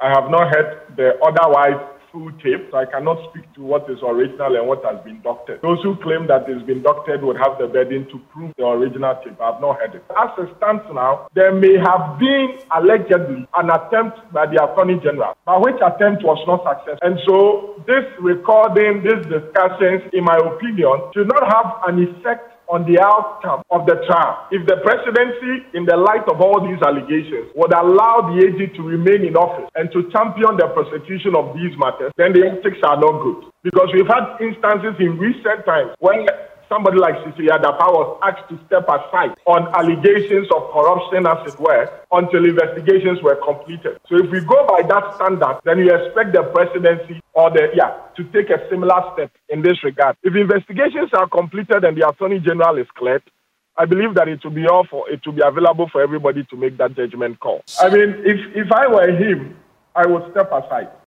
I have not heard the otherwise full tape, so I cannot speak to what is original and what has been doctored. Those who claim that it's been doctored would have the burden to prove the original tape. I have not heard it. As it stands now, there may have been allegedly an attempt by the Attorney General, but which attempt was not successful. And so this recording, these discussions, in my opinion, should not have an effect on the outcome of the trial. If the presidency, in the light of all these allegations, would allow the AG to remain in office and to champion the prosecution of these matters, then the ethics are not good. Because we've had instances in recent times when somebody like Sisi Adapa was asked to step aside on allegations of corruption, as it were, until investigations were completed. So if we go by that standard, then you expect the presidency or to take a similar step in this regard. If investigations are completed and the Attorney General is cleared, I believe that it will be available for everybody to make that judgment call. I mean, if I were him, I would step aside.